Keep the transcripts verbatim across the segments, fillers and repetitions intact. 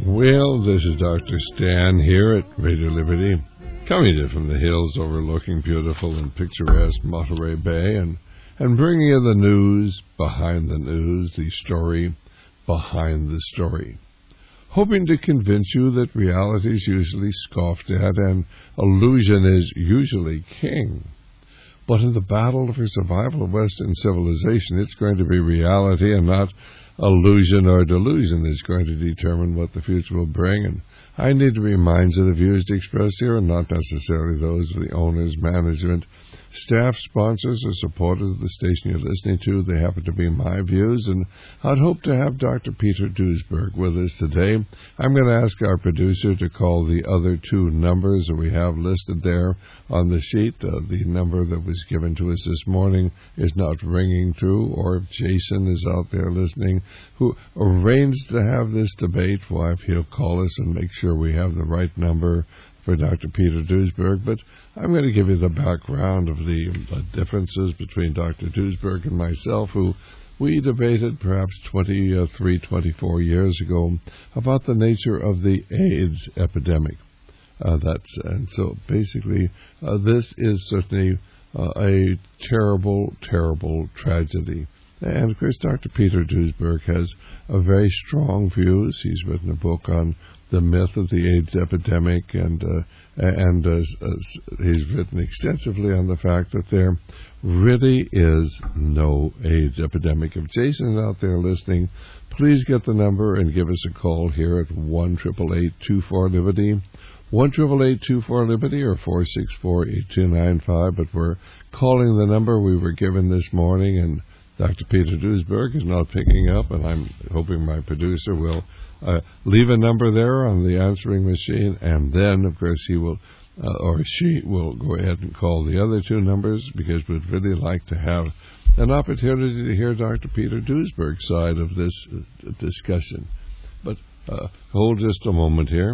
Well, this is Doctor Stan here at Radio Liberty, coming to you from the hills overlooking beautiful and picturesque Monterey Bay, and, and bringing you the news behind the news, the story behind the story. Hoping to convince you that reality is usually scoffed at and illusion is usually king. But in the battle for survival of Western civilization, it's going to be reality and not illusion or delusion that's going to determine what the future will bring. And I need to remind you the views expressed here are not necessarily those of the owners, management, staff, sponsors, or supporters of the station you're listening to. They happen to be my views, and I'd hope to have Doctor Peter Duesberg with us today. I'm going to ask our producer to call the other two numbers that we have listed there on the sheet. Uh, the number that was given to us this morning is not ringing through, or if Jason is out there listening, who arranged to have this debate, why, if he'll call us and make sure we have the right number for Doctor Peter Duesberg. But I'm going to give you the background of the uh, differences between Doctor Duesberg and myself, who we debated perhaps twenty-three, twenty-four years ago about the nature of the AIDS epidemic. Uh, that's and so basically uh, this is certainly uh, a terrible, terrible tragedy. And of course, Doctor Peter Duesberg has a very strong views. He's written a book on the myth of the AIDS epidemic, and uh, and uh, uh, he's written extensively on the fact that there really is no AIDS epidemic. If Jason is out there listening, please get the number and give us a call here at one eight eight eight, two four, Liberty, one eight eight eight, two four, Liberty, or four six four, eight two nine five. But we're calling the number we were given this morning, and Doctor Peter Duesberg is not picking up, and I'm hoping my producer will uh, leave a number there on the answering machine, and then, of course, he will, uh, or she will go ahead and call the other two numbers, because we'd really like to have an opportunity to hear Doctor Peter Duesberg's side of this uh, discussion. But uh, hold just a moment here.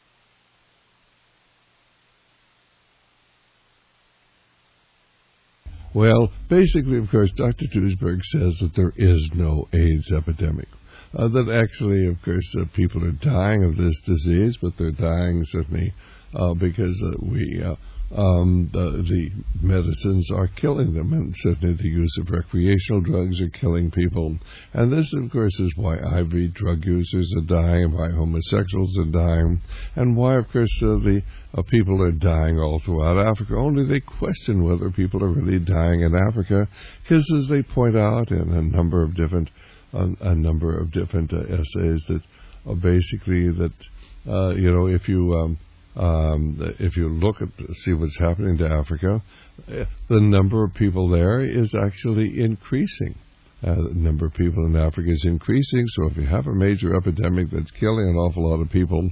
Well, basically, of course, Doctor Duesberg says that there is no AIDS epidemic. Uh, that actually, of course, uh, people are dying of this disease, but they're dying certainly uh, because uh, we uh, um, the, the medicines are killing them, and certainly the use of recreational drugs are killing people. And this, of course, is why I V drug users are dying, why homosexuals are dying, and why, of course, uh, the uh, people are dying all throughout Africa. Only they question whether people are really dying in Africa, because as they point out in a number of different uh, a number of different uh, essays, that uh, basically that uh, you know if you um, Um, if you look at see what's happening to Africa, the number of people there is actually increasing. Uh, the number of people in Africa is increasing. So if you have a major epidemic that's killing an awful lot of people,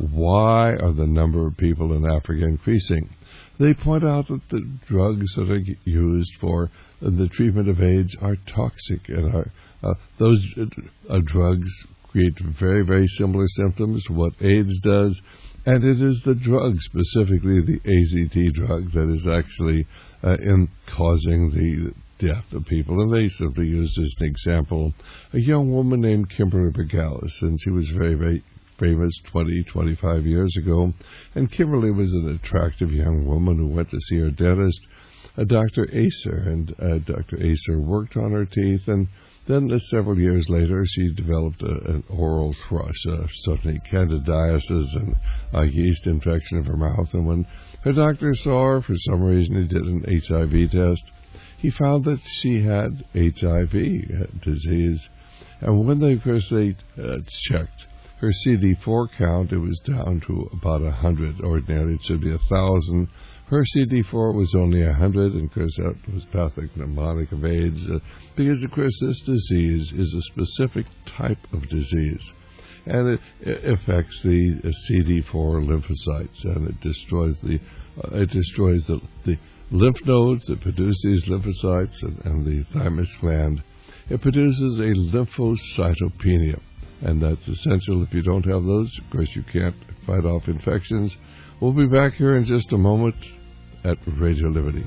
why are the number of people in Africa increasing? They point out that the drugs that are used for the treatment of AIDS are toxic, and are, uh, those uh, drugs create very, very similar symptoms to what AIDS does. And it is the drug, specifically the A Z T drug, that is actually uh, in causing the death of people. And they simply used as an example a young woman named Kimberly Bergalis, and she was very, very famous twenty, twenty-five years ago. And Kimberly was an attractive young woman who went to see her dentist, uh, Doctor Acer, and uh, Doctor Acer worked on her teeth, and then uh, several years later, she developed a, an oral thrush, uh, certainly candidiasis and a yeast infection of her mouth. And when her doctor saw her, for some reason he did an H I V test, he found that she had H I V disease. And when they, of course, they uh, checked her C D four count, it was down to about one hundred. Ordinarily, it should be one thousand. Her C D four was only one hundred, and of course that was pathognomonic of AIDS, uh, because of course this disease is a specific type of disease, and it, it affects the uh, C D four lymphocytes, and it destroys the uh, it destroys the, the lymph nodes that produce these lymphocytes, and, and the thymus gland. It produces a lymphocytopenia, and that's essential. If you don't have those, of course you can't fight off infections. We'll be back here in just a moment at Radio Liberty.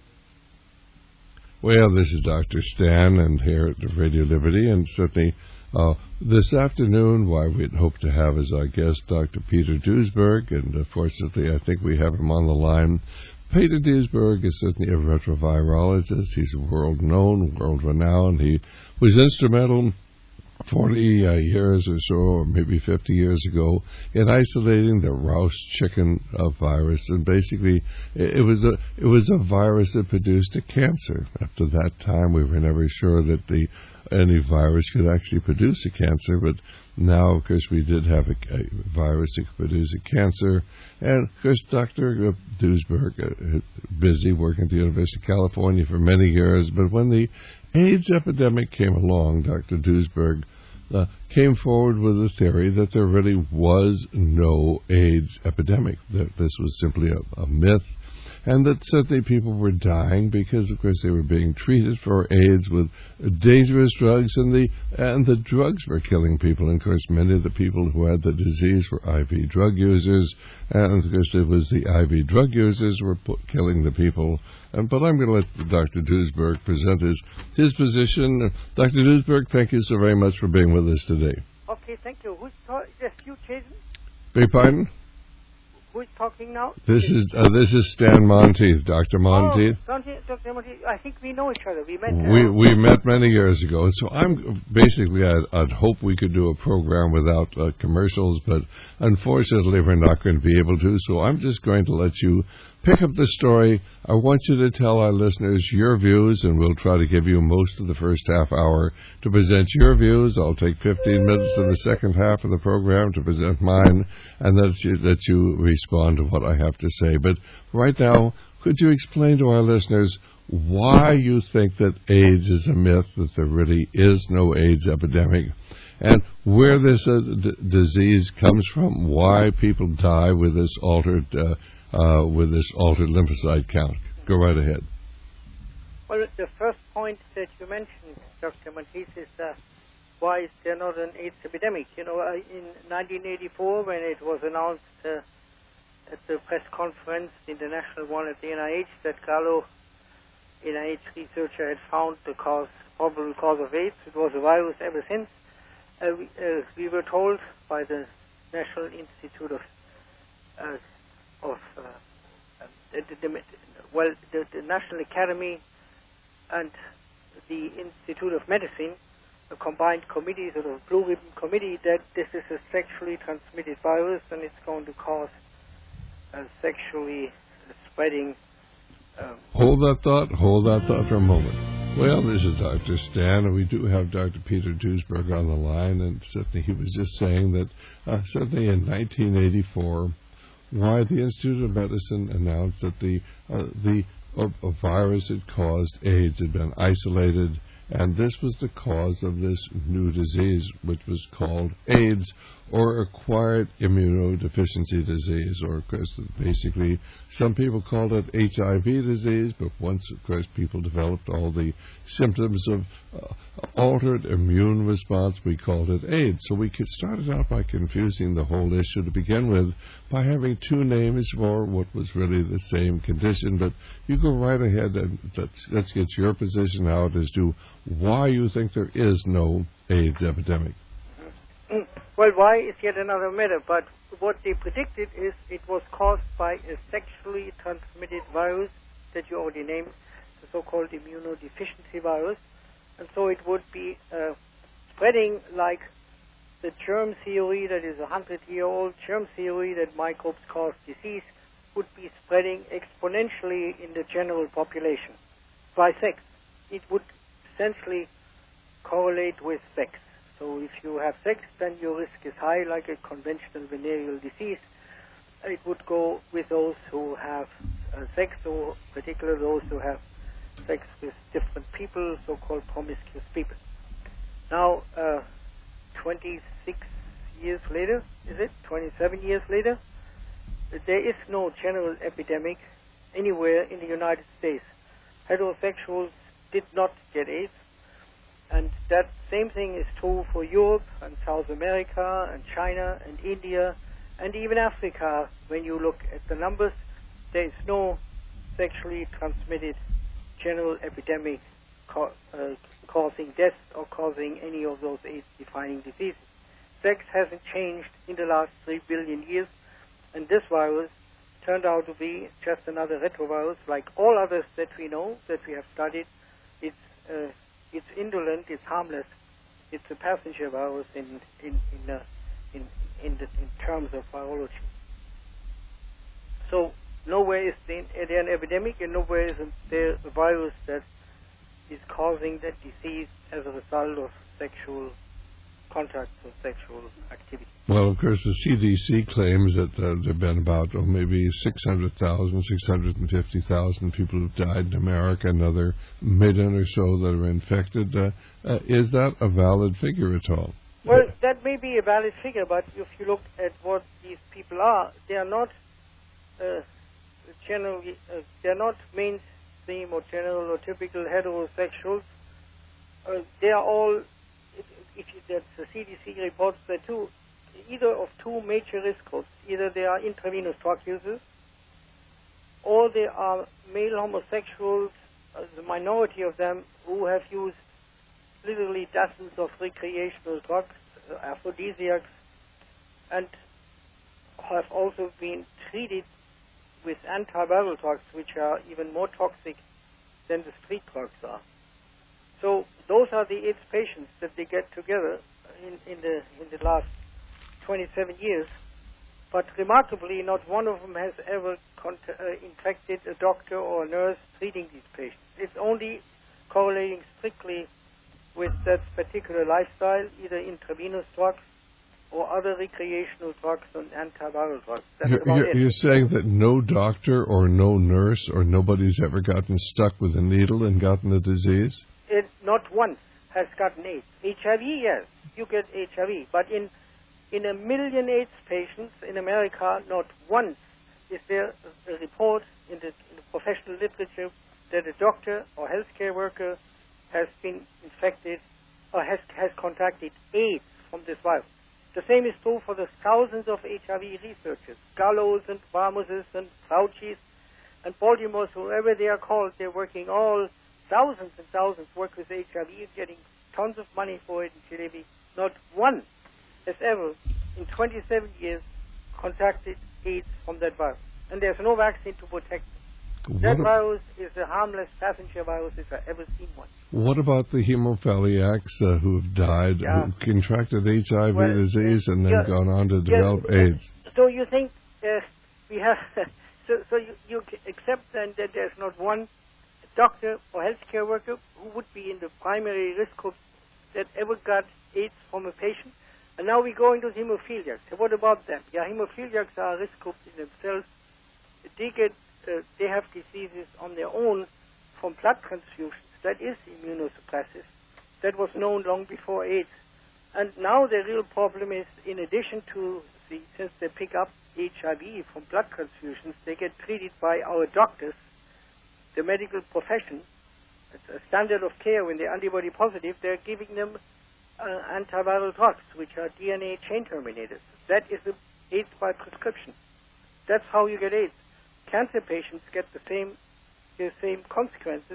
Well, this is Doctor Stan, and here at Radio Liberty, and certainly Uh, this afternoon, why we'd hoped to have as our guest Doctor Peter Duesberg, and uh, fortunately I think we have him on the line. Peter Duesberg is certainly a retrovirologist. He's world-known, world-renowned. He was instrumental forty uh, years or so, or maybe fifty years ago, in isolating the Rouse chicken uh, virus, and basically it, it was a it was a virus that produced a cancer. Up to that time, we were never sure that the any virus could actually produce a cancer, but now, of course, we did have a, a virus that could produce a cancer. And, of course, Doctor Duesberg, uh, busy working at the University of California for many years, but when the AIDS epidemic came along, Doctor Duesberg uh, came forward with a theory that there really was no AIDS epidemic, that this was simply a, a myth, and that certainly people were dying because, of course, they were being treated for AIDS with dangerous drugs, and the and the drugs were killing people. And, of course, many of the people who had the disease were I V drug users, and, of course, it was the I V drug users who were put, killing the people. And, but I'm going to let Doctor Duesberg present his, his position. Doctor Duesberg, thank you so very much for being with us today. Okay, thank you. Who's talking? Is you, Jason? Beg pardon? Who is talking now? This is uh, this is Stan Monteith, Doctor Monteith. Oh, Doctor Monteith. I think we know each other. We met. Uh, we we met many years ago. So I'm basically I'd, I'd hope we could do a program without uh, commercials, but unfortunately we're not going to be able to. So I'm just going to let you pick up the story. I want you to tell our listeners your views, and we'll try to give you most of the first half hour to present your views. I'll take fifteen minutes in the second half of the program to present mine, and that you, that you respond to what I have to say. But right now, could you explain to our listeners why you think that AIDS is a myth, that there really is no AIDS epidemic, and where this uh, d- disease comes from, why people die with this altered uh, Uh, with this altered lymphocyte count? Go right ahead. Well, the first point that you mentioned, Doctor Monteith, is uh, why is there not an AIDS epidemic? You know, uh, in nineteen eighty-four, when it was announced uh, at the press conference, the international one at the N I H, that Gallo, N I H researcher, had found the cause, probable cause of AIDS. It was a virus ever since. Uh, we, uh, we were told by the National Institute of uh, of uh, uh, the, the, the, well, the, the National Academy and the Institute of Medicine, a combined committee, sort of blue ribbon committee, that this is a sexually transmitted virus and it's going to cause uh, sexually spreading. Um, hold that thought. Hold that thought for a moment. Well, this is Doctor Stan, and we do have Doctor Peter Duesberg on the line, and certainly he was just saying that uh, certainly in nineteen eighty-four, why the Institute of Medicine announced that the uh, the uh, a virus that caused AIDS had been isolated, and this was the cause of this new disease, which was called AIDS, or acquired immunodeficiency disease, or of course, basically, some people called it H I V disease, but once, of course, people developed all the symptoms of uh, altered immune response, we called it AIDS. So we could started out by confusing the whole issue to begin with by having two names for what was really the same condition. But you go right ahead and let's, let's get your position out as to why you think there is no AIDS epidemic. Well, why is yet another matter, but what they predicted is it was caused by a sexually transmitted virus that you already named, the so-called immunodeficiency virus, and so it would be uh, spreading like the germ theory, that is a hundred-year-old germ theory that microbes cause disease, would be spreading exponentially in the general population by sex. It would essentially correlate with sex. So if you have sex, then your risk is high, like a conventional venereal disease. It would go with those who have uh, sex, or particularly those who have sex with different people, so-called promiscuous people. Now, uh, twenty-six years later, is it? twenty-seven years later, there is no general epidemic anywhere in the United States. Heterosexuals did not get AIDS. And that same thing is true for Europe and South America and China and India and even Africa. When you look at the numbers, there is no sexually transmitted general epidemic ca- uh, causing death or causing any of those AIDS-defining diseases. Sex hasn't changed in the last three billion years, and this virus turned out to be just another retrovirus, like all others that we know, that we have studied. It's uh, it's indolent, it's harmless, it's a passenger virus in in in uh, in in, the, in terms of virology. So nowhere is there an epidemic, and nowhere is there a virus that is causing that disease as a result of sexual contact or sexual activity. Well, of course, the C D C claims that uh, there have been about oh, maybe six hundred thousand, six hundred fifty thousand people who've died in America, another million or so that are infected. Uh, uh, is that a valid figure at all? Well, that may be a valid figure, but if you look at what these people are, they are not uh, generally, uh, they're not mainstream or general or typical heterosexuals. Uh, they are all, if, if you, that's the C D C reports that too, either of two major risk groups. Either they are intravenous drug users, or they are male homosexuals, uh, the minority of them, who have used literally dozens of recreational drugs, uh, aphrodisiacs, and have also been treated with antiviral drugs, which are even more toxic than the street drugs are. So those are the AIDS patients that they get together in, in the in the last twenty-seven years. But remarkably, not one of them has ever cont- uh, infected a doctor or a nurse treating these patients. It's only correlating strictly with that particular lifestyle, either intravenous drugs or other recreational drugs and antiviral drugs. That's you're, about you're, it. You're saying that no doctor or no nurse or nobody's ever gotten stuck with a needle and gotten the disease? It not once has gotten AIDS. H I V, yes, you get H I V, but in in a million AIDS patients in America, not once is there a report in the, in the professional literature that a doctor or healthcare worker has been infected or has has contracted AIDS from this virus. The same is true for the thousands of H I V researchers, Gallows and Barmuses and Fauci's and Baltimore's, whoever they are called. They're working all thousands and thousands work with H I V, getting tons of money for it in Chile. Not one has ever, in twenty-seven years, contracted AIDS from that virus. And there's no vaccine to protect them. What That a- virus is the harmless passenger virus if I've ever seen one. What about the hemophiliacs uh, who have died, Yeah. who contracted H I V Well, disease and then yeah, gone on to yeah, develop AIDS? So you think uh, we have, so, so you, you accept then that there's not one doctor or healthcare worker who would be in the primary risk group that ever got AIDS from a patient? And now we go into hemophiliacs. So what about them? Yeah, hemophiliacs are a risk group in themselves. They get, uh, they have diseases on their own from blood transfusions. That is immunosuppressive. That was known long before AIDS. And now the real problem is, in addition to the, since they pick up H I V from blood transfusions, they get treated by our doctors, the medical profession. It's a standard of care when they're antibody positive. They're giving them uh, antiviral drugs, which are D N A chain terminators. That is the AIDS by prescription. That's how you get AIDS. Cancer patients get the same the same consequences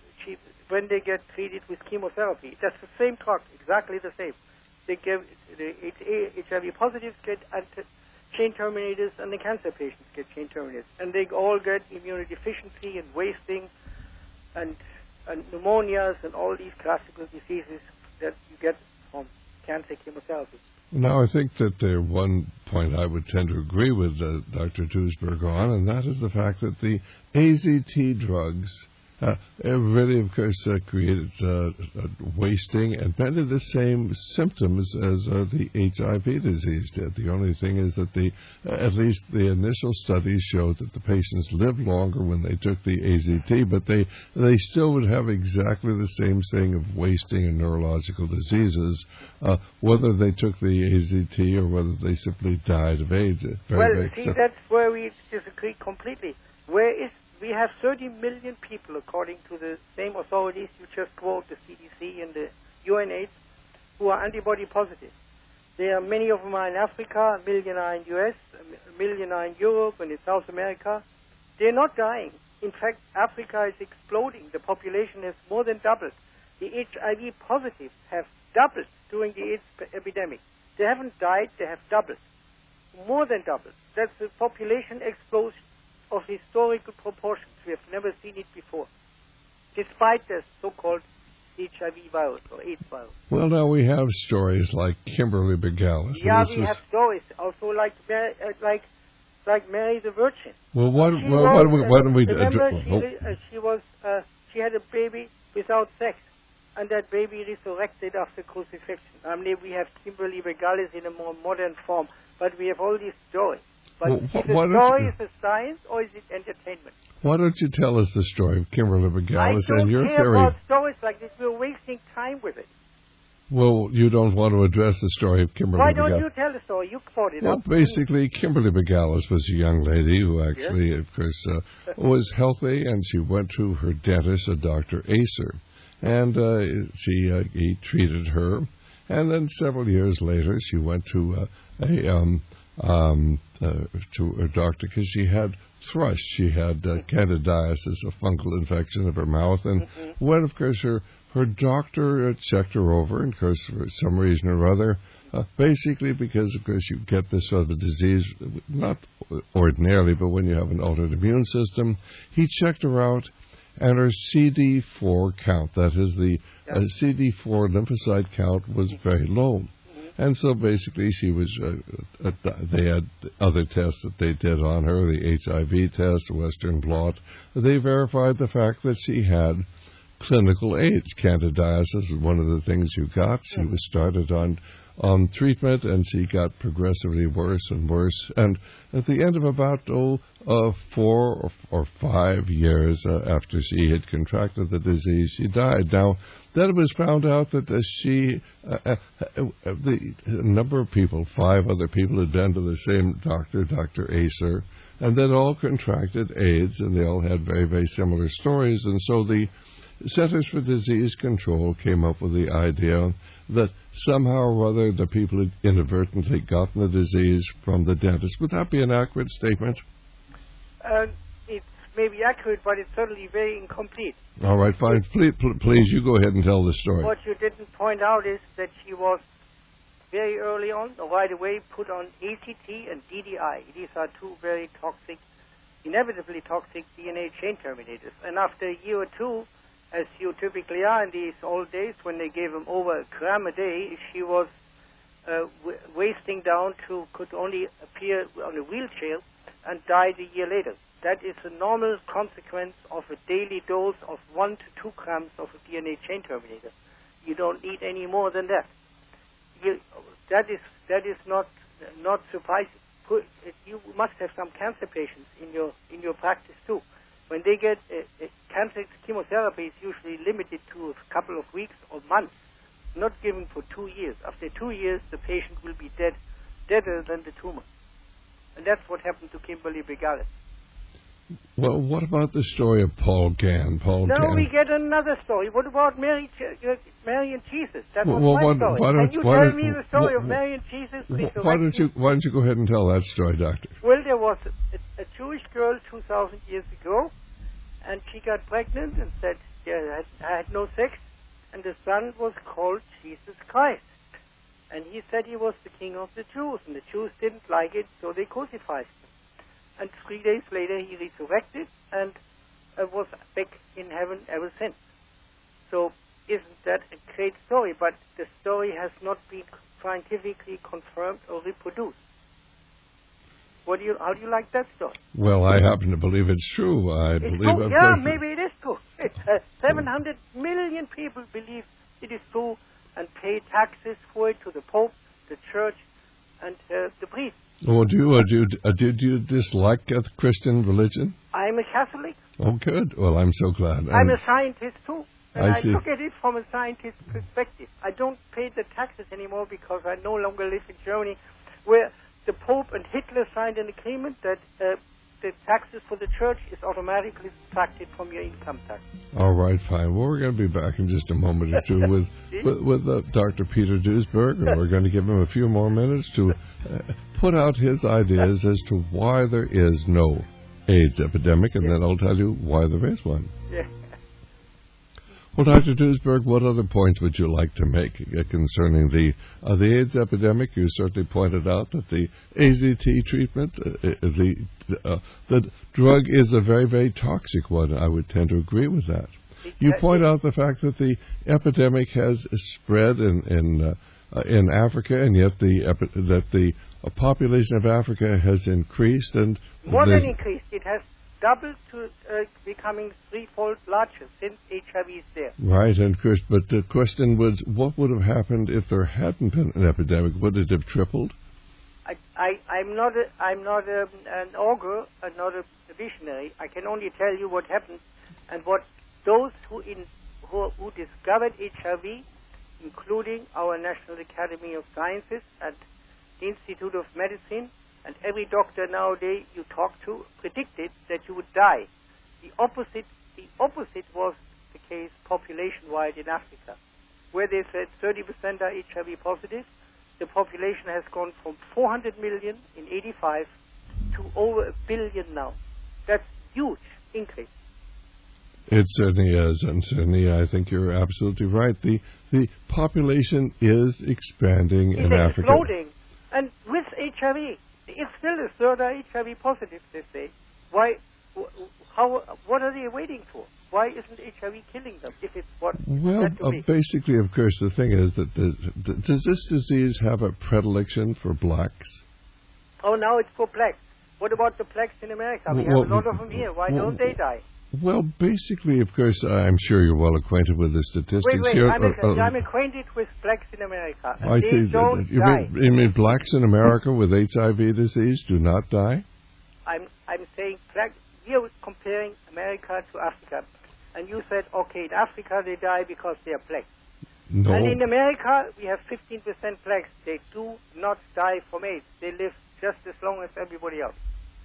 when they get treated with chemotherapy. That's the same drug, exactly the same. They give the H I V positives get anti- chain terminators, and the cancer patients get chain terminators, and they all get immunodeficiency and wasting, and and pneumonias and all these classical diseases that you get from cancer chemotherapy. Now, I think that the one point I would tend to agree with uh, Doctor Duesberg on, and that is the fact that the A Z T drugs uh, really, of course, uh, created uh, uh, wasting and many of the same symptoms as uh, the H I V disease did. The only thing is that the, uh, at least the initial studies showed that the patients lived longer when they took the A Z T, but they, they still would have exactly the same thing of wasting and neurological diseases, uh, whether they took the A Z T or whether they simply died of AIDS. Very, well, very see, sim- that's where we disagree completely. Where is We have thirty million people, according to the same authorities you just quote, the C D C and the U N AIDS, who are antibody positive. There are many of them are in Africa, a million are in U S, a million are in Europe and in South America. They're not dying In fact, Africa is exploding. The population has more than doubled. The H I V positives have doubled during the AIDS epidemic. They haven't died, they have doubled. More than doubled. That's a population explosion of historical proportions. We have never seen it before, despite the so-called H I V virus or AIDS virus. Well, now we have stories like Kimberly Begalis. Yeah, we was... have stories also like Mary, uh, like like Mary the Virgin. Well, what she well, was, what, what, uh, do we remember uh, she, oh. uh, she was uh, she had a baby without sex, and that baby resurrected after crucifixion. I mean, we have Kimberly Begalis in a more modern form, but we have all these stories. But well, is wh- the story you... is it science or is it entertainment? Why don't you tell us the story of Kimberly Begalis and your I don't care theory? about stories like this. We're wasting time with it. Well, you don't want to address the story of Kimberly Why Begalis. don't you tell the story? You brought it well, up. Well, basically, Kimberly Begalis was a young lady who actually, yes. of course, uh, was healthy, and she went to her dentist, a Doctor Acer, and uh, she uh, he treated her. And then several years later, she went to uh, a um, um, uh, to her doctor because she had thrush. She had uh, candidiasis, a fungal infection of her mouth, and mm-hmm. when, of course, her her doctor uh, checked her over, and of course, for some reason or other, uh, basically because, of course, you get this sort of disease, not ordinarily, but when you have an altered immune system, he checked her out, and her C D four count, that is the uh, C D four lymphocyte count, was very low. And so basically she was, uh, uh, they had other tests that they did on her, the H I V test, the Western blot. They verified the fact that she had clinical AIDS. Candidiasis is one of the things you got. She was started on on treatment, and she got progressively worse and worse. And at the end of about oh, uh, four or, or five years uh, after she had contracted the disease, she died. Now, then it was found out that uh, she, uh, uh, uh, the a number of people, five other people had been to the same doctor, Doctor Acer, and then all contracted AIDS, and they all had very, very similar stories. And so the Centers for Disease Control came up with the idea that somehow or other the people had inadvertently gotten the disease from the dentist. Would that be an accurate statement? Uh, it's maybe accurate, but it's certainly very incomplete. All right, fine. Please, please, you go ahead and tell the story. What you didn't point out is that she was very early on, or right away, put on A C T and D D I. These are two very toxic, inevitably toxic D N A chain terminators. And after a year or two, as you typically are in these old days, when they gave them over a gram a day, she was uh, w- wasting down to, could only appear on a wheelchair and died a year later. That is a normal consequence of a daily dose of one to two grams of a D N A chain terminator. You don't need any more than that. You, that is that is not not surprising. You must have some cancer patients in your in your practice too. When they get uh, uh, cancer chemotherapy, is usually limited to a couple of weeks or months, not given for two years. After two years, the patient will be dead, deader than the tumor. And that's what happened to Kimberly Begalis. Well, what about the story of Paul Gahn? Paul now Gahn. we get another story. What about Mary, uh, Mary and Jesus? That was well, my why, story. Why don't, Can you why tell don't, me the story wh- of Mary and Jesus? Wh- why don't you Why don't you go ahead and tell that story, Doctor? Well, there was a, a Jewish girl two thousand years ago, and she got pregnant and said, yeah, I, had, I had no sex, and the son was called Jesus Christ. And he said he was the king of the Jews, and the Jews didn't like it, so they crucified him. And three days later, he resurrected and uh, was back in heaven ever since. So isn't that a great story? But the story has not been scientifically confirmed or reproduced. What do you? How do you like that story? Well, I happen to believe it's true. I it's believe, true. of Yeah, course, maybe it is true. It's, uh, seven hundred million people believe it is true and pay taxes for it to the Pope, the Church, and uh, the priest. Oh, do you, uh, do, you, uh, did you dislike uh, the Christian religion? I'm a Catholic. Oh, good. Well, I'm so glad. I'm, I'm a scientist, too. And I, I see. look at it from a scientist's perspective. I don't pay the taxes anymore because I no longer live in Germany, where the Pope and Hitler signed an agreement that uh, the taxes for the church is automatically subtracted from your income tax. All right, fine. Well, we're going to be back in just a moment or two with with, with uh, Doctor Peter Duesberg, and we're going to give him a few more minutes to uh, put out his ideas as to why there is no AIDS epidemic, and yes. then I'll tell you why there is one. Yeah. Well, Doctor Duesberg, what other points would you like to make uh, concerning the uh, the AIDS epidemic? You certainly pointed out that the A Z T treatment, uh, the uh, the drug is a very, very toxic one. I would tend to agree with that. You point out the fact that the epidemic has spread in in, uh, uh, in Africa, and yet the epi- that the uh, population of Africa has increased, and more than increased. It has doubled to uh, becoming threefold larger since H I V is there. Right, and Chris, but the question was, what would have happened if there hadn't been an epidemic? Would it have tripled? I, I, I'm not a, I'm not a, an augur, I'm not a visionary. I can only tell you what happened and what those who in who, who discovered H I V, including our National Academy of Sciences and the Institute of Medicine, and every doctor nowadays you talk to, predicted that you would die. The opposite, the opposite was the case population-wide in Africa, where they said thirty percent are H I V positive. The population has gone from four hundred million in eighty-five to over a billion now. That's huge increase. It certainly is, and certainly I think you're absolutely right. The the population is expanding it's in Africa. It's exploding, and with H I V, it's still a third are H I V positive. They say, why? How? What are they waiting for? Why isn't H I V killing them? If it's what? Well, uh, basically, of course, the thing is that the, the, does this disease have a predilection for blacks? Oh, now it's for blacks. What about the blacks in America? We well, have a lot of them here. Why well, don't they die? Well, basically, of course, I'm sure you're well acquainted with the statistics wait, wait, here. I'm, uh, ac- uh, I'm acquainted with blacks in America. And I they see. don't You die. mean, you mean blacks in America with H I V disease do not die? I'm I'm saying black. We are comparing America to Africa, and you said, okay, in Africa they die because they are black. No. And in America we have fifteen percent blacks. They do not die from AIDS. They live just as long as everybody else.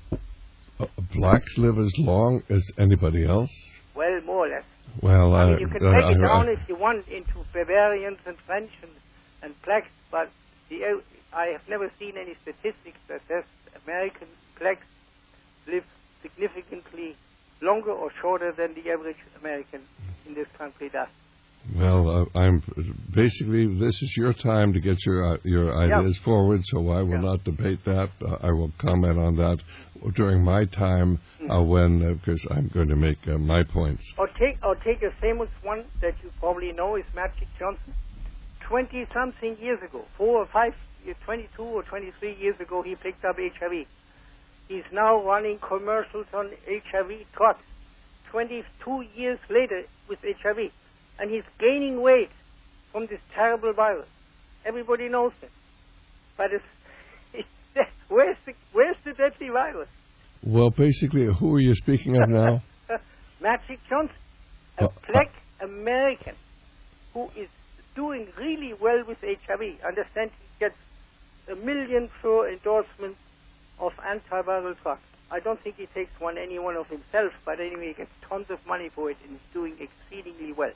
Uh, blacks live as long as anybody else? Well, more or less. Well, I uh, mean, you can uh, break it I, down I, if you want into Bavarians and French and, and blacks, but the, I have never seen any statistics that says American blacks live significantly longer or shorter than the average American in this country does. Well, uh, I'm basically this is your time to get your uh, your ideas yeah. forward, so I will yeah. not debate that. Uh, I will comment on that during my time mm. uh, when, because uh, I'm going to make uh, my points. Or take or take a famous one that you probably know is Magic Johnson. Twenty something years ago, four or five, twenty-two or twenty-three years ago, he picked up H I V. He's now running commercials on H I V drugs. Twenty-two years later with H I V. And he's gaining weight from this terrible virus. Everybody knows it. But it's, it's where's the where's the deadly virus? Well, basically, who are you speaking of now? Magic Johnson, a uh, black uh, American who is doing really well with H I V. Understand he gets a million for endorsement of antiviral drugs. I don't think he takes one any one of himself, but anyway, he gets tons of money for it and is doing exceedingly well.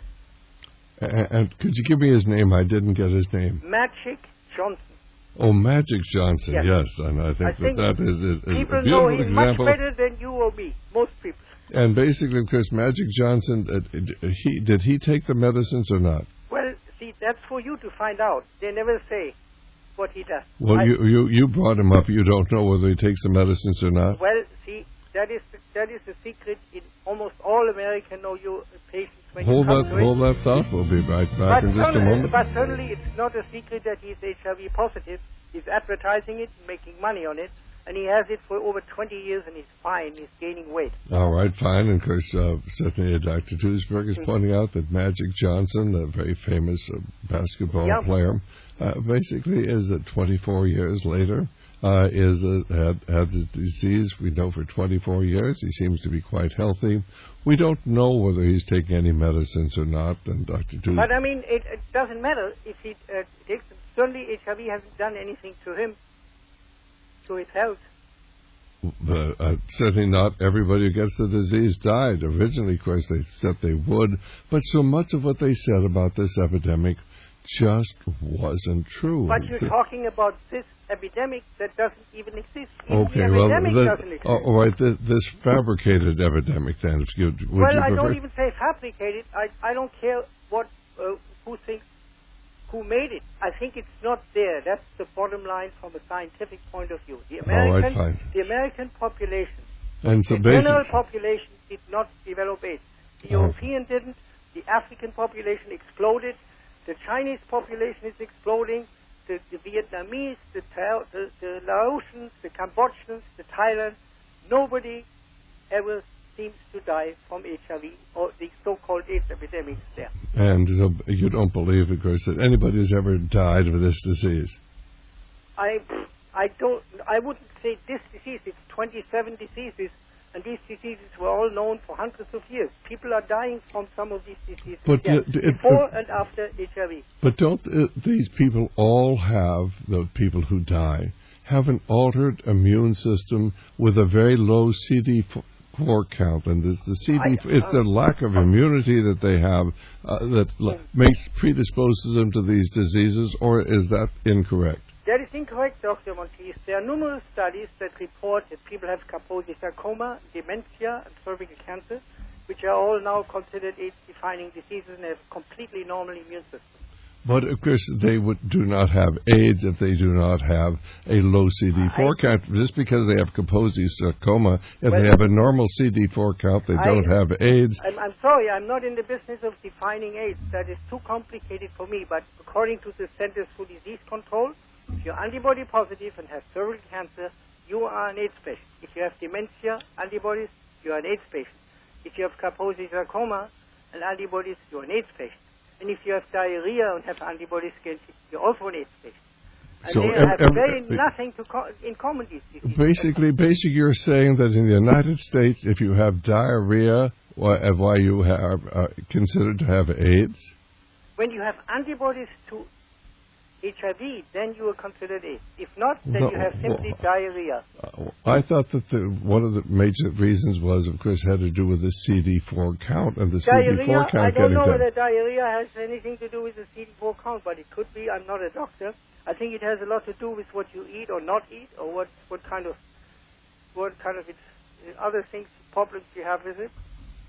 And, and could you give me his name? I didn't get his name. Magic Johnson. Oh, Magic Johnson, yes. yes. And I think I that think that is, is, is a beautiful know him example. Much better than you or me, most people. And basically, of course, Magic Johnson, uh, he did he take the medicines or not? Well, see, that's for you to find out. They never say what he does. Well, I, you, you you brought him up. You don't know whether he takes the medicines or not? Well, see, that is the, that is the secret in almost all American O U patients. When hold you that, hold that thought. We'll be right back but in just a moment. But certainly it's not a secret that he's H I V positive. He's advertising it, making money on it, and he has it for over twenty years, and he's fine. He's gaining weight. All right, fine. And of course, uh, certainly Doctor Duesberg is mm-hmm. pointing out that Magic Johnson, a very famous uh, basketball yeah. player, uh, basically is uh, twenty-four years later. Uh, is uh, had had the disease. We know for twenty-four years. He seems to be quite healthy. We don't know whether he's taking any medicines or not. And Doctor Duesberg. But I mean, it, it doesn't matter if he uh, takes them. Certainly, H I V hasn't done anything to him, to his health. Uh, uh, certainly not everybody who gets the disease died. Originally, of course, they said they would, but so much of what they said about this epidemic just wasn't true. But you're talking about this epidemic that doesn't even exist. Even okay, the well, epidemic the, doesn't exist. oh, all right, the, this fabricated epidemic, then, if you, would well, you I prefer? don't even say fabricated. I, I don't care what uh, who thinks, who made it. I think it's not there. That's the bottom line from a scientific point of view. The American, all right, fine. the American population, and so the basic, general population did not develop AIDS. The oh. European didn't. The African population exploded. The Chinese population is exploding. The, the Vietnamese, the, the, the Laotians, the Cambodians, the Thailand, nobody ever seems to die from H I V or the so-called AIDS epidemic there. And so you don't believe, of course, that anybody has ever died of this disease? I, I don't. I wouldn't say this disease. It's twenty-seven diseases, and these diseases were all known for hundreds of years. People are dying from some of these diseases but yeah, uh, it, before uh, and after H I V. But don't uh, these people all have, the people who die, have an altered immune system with a very low C D four count, and it's the C D, I, it's uh, the lack of immunity that they have uh, that l- makes predisposes them to these diseases, or is that incorrect? That is incorrect, Doctor Monteith. There are numerous studies that report that people have Kaposi sarcoma, dementia, and cervical cancer, which are all now considered AIDS-defining diseases and have completely normal immune systems. But, of course, they would, do not have AIDS if they do not have a low C D four I, count. Just because they have Kaposi sarcoma, if well, they have a normal C D four count, they I, don't have AIDS. I'm, I'm sorry, I'm not in the business of defining AIDS. That is too complicated for me. But according to the Centers for Disease Control, if you're antibody positive and have cervical cancer, you are an AIDS patient. If you have dementia, antibodies, you're an AIDS patient. If you have Kaposi sarcoma and antibodies, you're an AIDS patient. And if you have diarrhea and have antibodies against it, you're also an AIDS patient. And so they um, have um, very uh, nothing to co- in common, these diseases. Basically, basically, you're saying that in the United States, if you have diarrhea, why, why you are uh, considered to have AIDS? When you have antibodies to H I V, then you are considered AIDS. If not, then no, you have simply well, diarrhea. Uh, I thought that the, one of the major reasons was, of course, had to do with the C D four count and the diarrhea, C D four count I don't getting know down. whether diarrhea has anything to do with the C D four count, but it could be. I'm not a doctor. I think it has a lot to do with what you eat or not eat, or what, what kind of what kind of it's, other things, problems you have with it.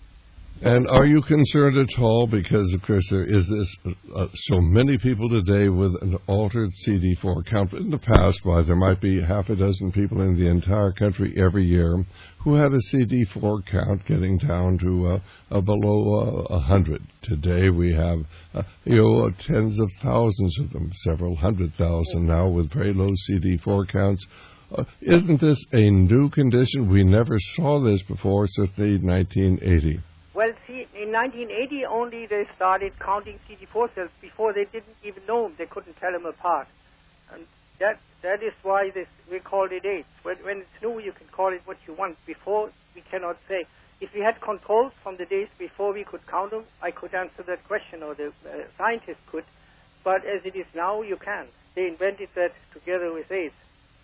And are you concerned at all because, of course, there is this uh, so many people today with an altered C D four count. In the past, why there might be half a dozen people in the entire country every year who had a C D four count getting down to uh, uh, below uh, one hundred. Today we have uh, you know, tens of thousands of them, several hundred thousand now with very low C D four counts. Uh, isn't this a new condition? We never saw this before since nineteen eighty. Well, see, in nineteen eighty only they started counting C D four cells. Before they didn't even know them. They couldn't tell them apart. And that that is why this, we called it AIDS. When, when it's new, you can call it what you want. Before, we cannot say. If we had controls from the days before we could count them, I could answer that question, or the uh, scientists could. But as it is now, you can't. They invented that together with AIDS.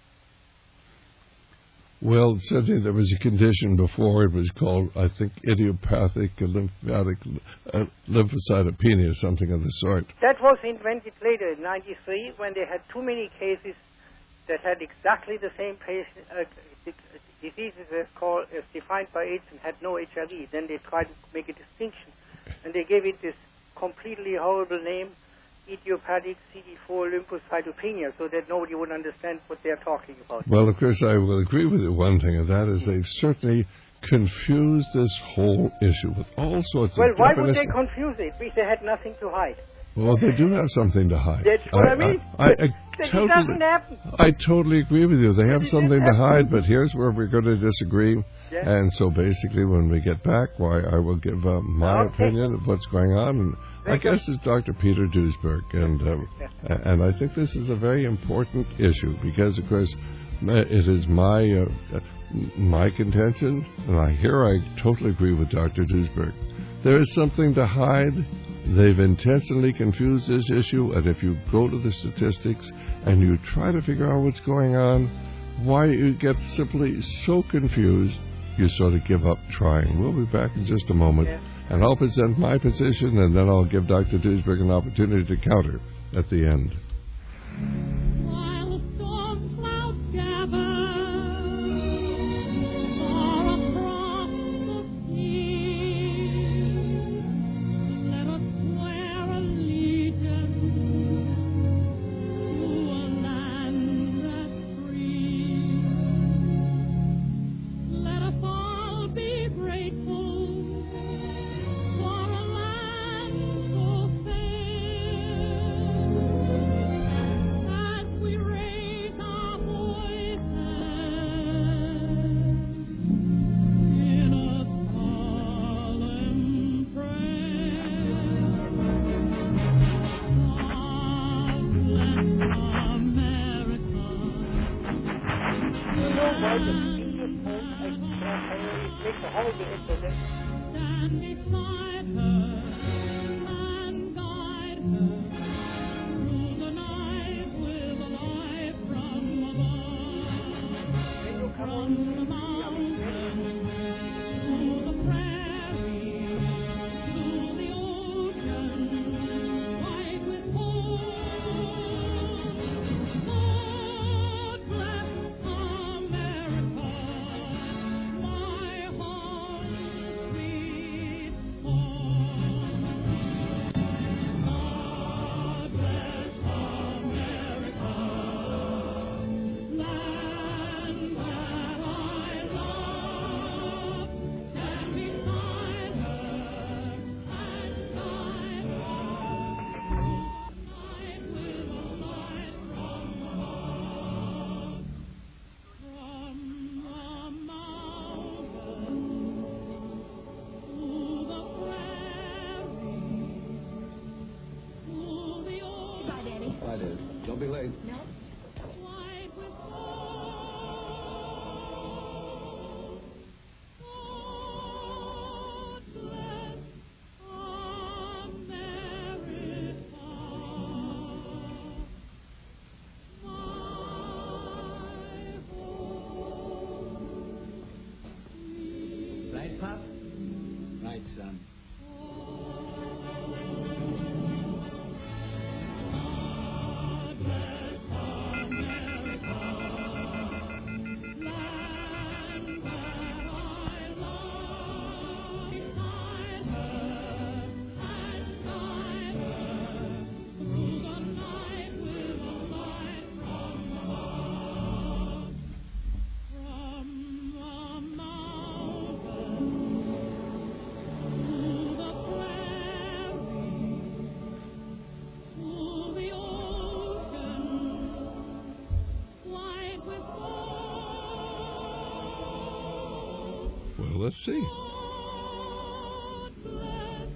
Well, certainly there was a condition before. It was called, I think, idiopathic lymphatic uh, lymphocytopenia, something of the sort. That was invented later in ninety-three when they had too many cases that had exactly the same patient, uh, diseases as, called, as defined by AIDS and had no H I V. Then they tried to make a distinction, and they gave it this completely horrible name, idiopathic C D four lymphocytopenia, so that nobody would understand what they're talking about. Well, of course, I will agree with you one thing, and that is they've certainly confused this whole issue with all sorts well, of Well, why would definitions. they confuse it if they had nothing to hide? Well, they do have something to hide. That's what I, I mean. I, I, I, that totally, doesn't happen. I totally agree with you. They have It something to happen. hide, but here's where we're going to disagree. Yeah. And so basically when we get back, why I will give uh, my okay. opinion of what's going on. And I guess it's Doctor Peter Duesberg. And, um, yeah. and I think this is a very important issue because, of course, it is my uh, my contention, and I here I totally agree with Doctor Duesberg. There is something to hide. They've intentionally confused this issue, and if you go to the statistics and you try to figure out what's going on, why you get simply so confused, you sort of give up trying. We'll be back in just a moment, yeah. and I'll present my position, and then I'll give Doctor Duesberg an opportunity to counter. at the end. While the storm clouds gather far across the sea, let us swear allegiance to a land that's free. Let us all be grateful for a land so fair. As we raise our voices in a solemn prayer, God bless America. You know why the previous home I make the whole the internet. Stand beside her and guide her through the night with a light from above. When you come From on the to the mountain to the prairie to the ocean, white with gold. God bless America, my home, sweet home. God bless America, land that I love. Stand beside her and guide her through the night with a light from above. From the mountain to the prairie to the ocean. Bye, Daddy. Bye, Dad. Don't be late. No? White with gold. God bless America, my home. Right, Pop? Right, son. God bless America, land that I love. Beside her and guide her through the night with a light from above. From the mountain to the prairie to the ocean, white with gold. Well, let's see. God bless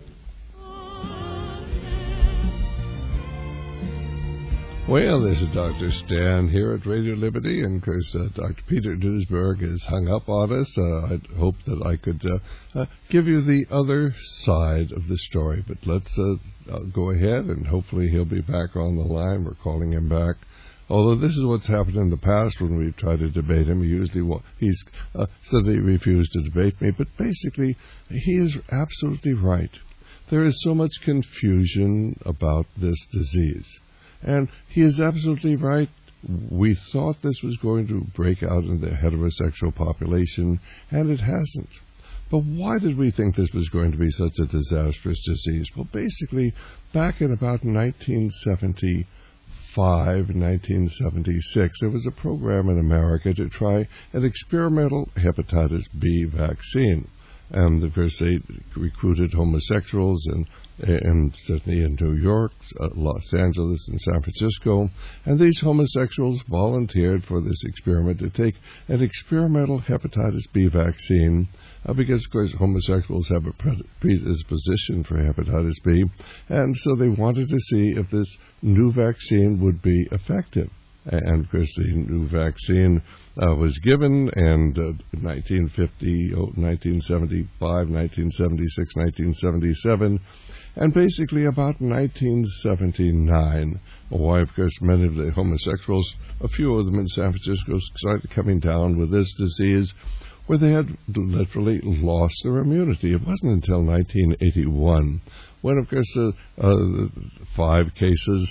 America. Well, this is Doctor Stan here at Radio Liberty, and of course, uh, Doctor Peter Duesberg is hung up on us. Uh, I hope that I could uh, uh, give you the other side of the story, but let's uh, uh, go ahead, and hopefully he'll be back on the line. We're calling him back. Although this is what's happened in the past when we've tried to debate him. He usually wa- he's uh, said that he refused to debate me, but basically he is absolutely right. There is so much confusion about this disease. And he is absolutely right. We thought this was going to break out in the heterosexual population, and it hasn't. But why did we think this was going to be such a disastrous disease? Well, basically, back in about nineteen seventy-five, nineteen seventy-six, there was a program in America to try an experimental hepatitis B vaccine. And, of course, they recruited homosexuals, and, and certainly in New York, uh, Los Angeles, and San Francisco. And these homosexuals volunteered for this experiment to take an experimental hepatitis B vaccine, uh, because, of course, homosexuals have a predisposition for hepatitis B. And so they wanted to see if this new vaccine would be effective. And, of course, the new vaccine uh, was given, and uh, nineteen fifty, oh, nineteen seventy-five, nineteen seventy-six, nineteen seventy-seven, and basically about nineteen seventy-nine, why, of course, many of the homosexuals, a few of them in San Francisco, started coming down with this disease, where they had literally lost their immunity. It wasn't until nineteen eighty-one, when, of course, uh, uh, five cases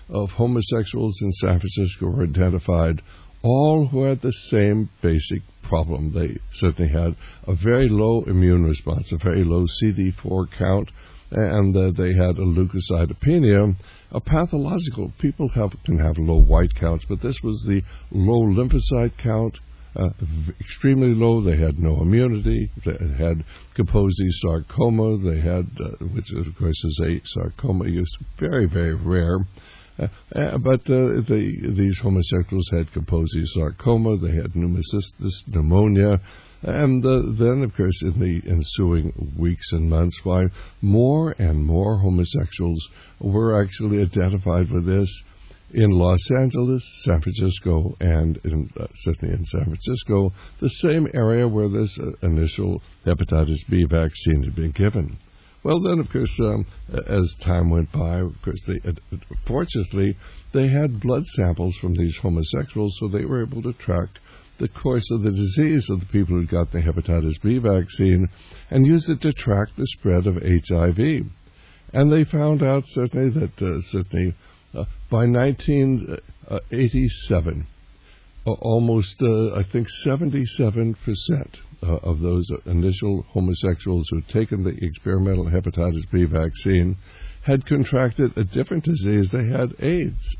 of homosexuals in San Francisco were identified, all who had the same basic problem. They certainly had a very low immune response, a very low C D four count, and uh, they had a leukocytopenia, a pathological. People have, can have low white counts, but this was the low lymphocyte count, uh, v- extremely low. They had no immunity. They had Kaposi sarcoma. They had, uh, which of course is a sarcoma, is very, very rare. Uh, uh, but uh, the, these homosexuals had Kaposi sarcoma. They had pneumocystis pneumonia. And uh, then, of course, in the ensuing weeks and months, why more and more homosexuals were actually identified with this in Los Angeles, San Francisco, and in, uh, certainly in San Francisco, the same area where this uh, initial hepatitis B vaccine had been given. Well, then, of course, um, as time went by, of course, they, uh, fortunately, they had blood samples from these homosexuals, so they were able to track the course of the disease of the people who got the hepatitis B vaccine and use it to track the spread of H I V. And they found out certainly that uh, certainly uh, by nineteen eighty-seven, uh, almost uh, I think seventy-seven percent uh, of those initial homosexuals who had taken the experimental hepatitis B vaccine had contracted a different disease. They had AIDS,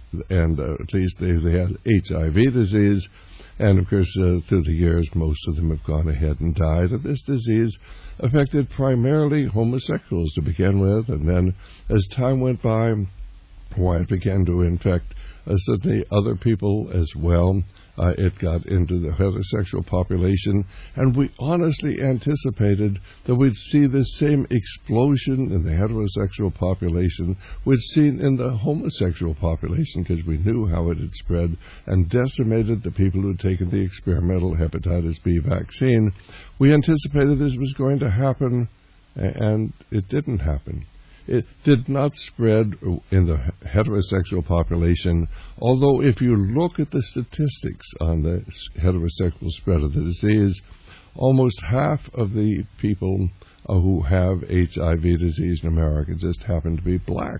and uh, at least they, they had H I V disease. And, of course, uh, through the years, most of them have gone ahead and died. And this disease affected primarily homosexuals to begin with. And then, as time went by, why it began to infect uh, certainly other people as well. Uh, it got into the heterosexual population, and we honestly anticipated that we'd see the same explosion in the heterosexual population we'd seen in the homosexual population, because we knew how it had spread and decimated the people who had taken the experimental hepatitis B vaccine. We anticipated this was going to happen, and it didn't happen. It did not spread in the heterosexual population, although if you look at the statistics on the heterosexual spread of the disease, almost half of the people uh, who have H I V disease in America just happen to be black.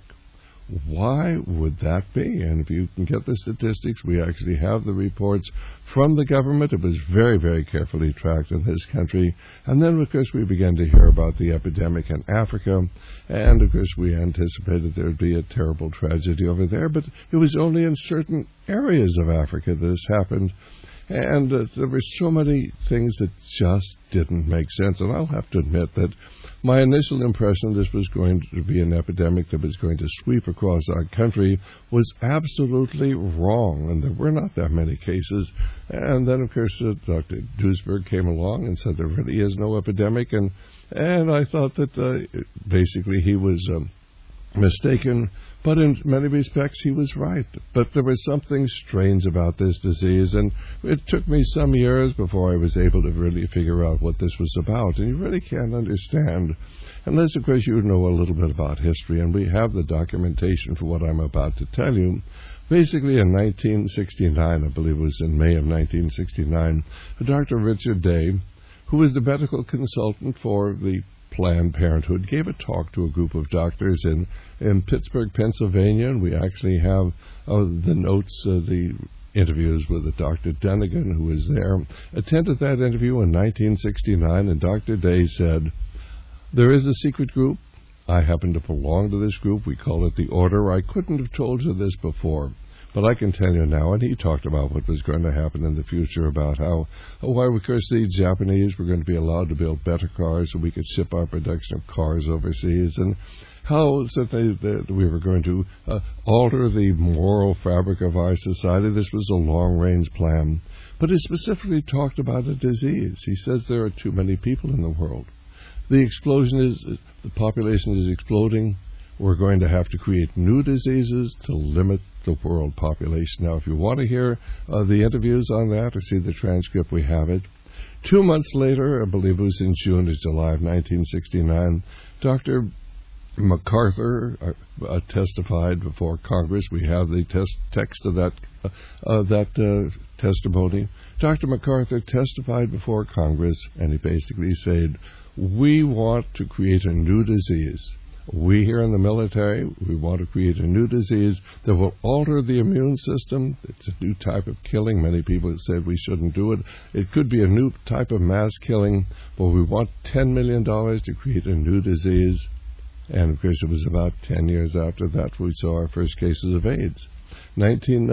Why would that be? And if you can get the statistics, we actually have the reports from the government. It was very, very carefully tracked in this country. And then, of course, we began to hear about the epidemic in Africa. And, of course, we anticipated there would be a terrible tragedy over there. But it was only in certain areas of Africa that this happened. And uh, there were so many things that just didn't make sense. And I'll have to admit that my initial impression this was going to be an epidemic that was going to sweep across our country was absolutely wrong. And there were not that many cases. And then, of course, uh, Doctor Duesberg came along and said there really is no epidemic. And, and I thought that uh, basically he was um, mistaken. But in many respects, he was right. But there was something strange about this disease, and it took me some years before I was able to really figure out what this was about. And you really can't understand, unless, of course, you know a little bit about history, and we have the documentation for what I'm about to tell you. Basically, in nineteen sixty-nine, I believe it was in May of nineteen sixty-nine, Doctor Richard Day, who was the medical consultant for the Planned Parenthood, gave a talk to a group of doctors in, in Pittsburgh, Pennsylvania, and we actually have uh, the notes, uh, the interviews with Doctor Dunnigan, who was there, attended that interview in nineteen sixty-nine, and Doctor Day said, "There is a secret group. I happen to belong to this group. We call it the Order. I couldn't have told you this before, but I can tell you now." And he talked about what was going to happen in the future, about how, why, of course, the Japanese were going to be allowed to build better cars so we could ship our production of cars overseas, and how certainly that we were going to uh, alter the moral fabric of our society. This was a long-range plan. But he specifically talked about a disease. He says there are too many people in the world. The explosion is, the population is exploding. We're going to have to create new diseases to limit the world population. Now, if you want to hear uh, the interviews on that or see the transcript, we have it. Two months later, I believe it was in June or July of nineteen sixty-nine, Doctor MacArthur uh, uh, testified before Congress. We have the test, text of that, uh, uh, that uh, testimony. Doctor MacArthur testified before Congress, and he basically said, "We want to create a new disease, We here in the military, we want to create a new disease that will alter the immune system. It's a new type of killing. Many people have said we shouldn't do it. It could be a new type of mass killing, but we want ten million dollars to create a new disease. And, of course, it was about ten years after that we saw our first cases of AIDS. nineteen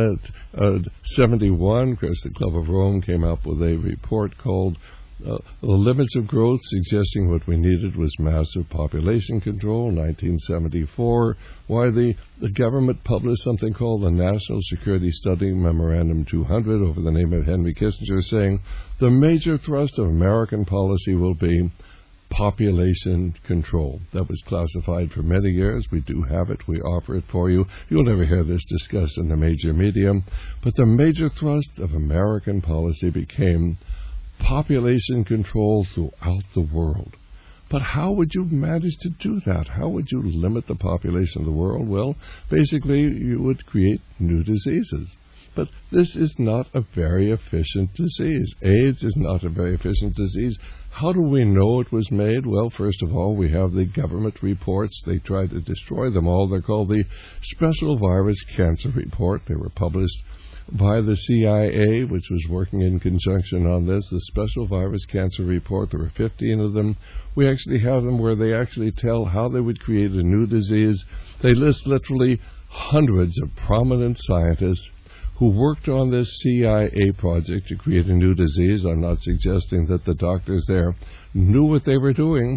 seventy-one, of course, the Club of Rome came up with a report called Uh, the limits of growth, suggesting what we needed was massive population control. nineteen seventy-four, why the, the government published something called the National Security Study Memorandum two hundred over the name of Henry Kissinger, saying the major thrust of American policy will be population control. That was classified for many years. We do have it. We offer it for you. You'll never hear this discussed in the major media. But the major thrust of American policy became population control throughout the world. But how would you manage to do that? How would you limit the population of the world? Well, basically, you would create new diseases. But this is not a very efficient disease. AIDS is not a very efficient disease. How do we know it was made? Well, first of all, we have the government reports. They tried to destroy them all. They're called the Special Virus Cancer Report. They were published by the C I A, which was working in conjunction on this, the Special Virus Cancer Report. There were fifteen of them. We actually have them where they actually tell how they would create a new disease. They list literally hundreds of prominent scientists who worked on this C I A project to create a new disease. I'm not suggesting that the doctors there knew what they were doing.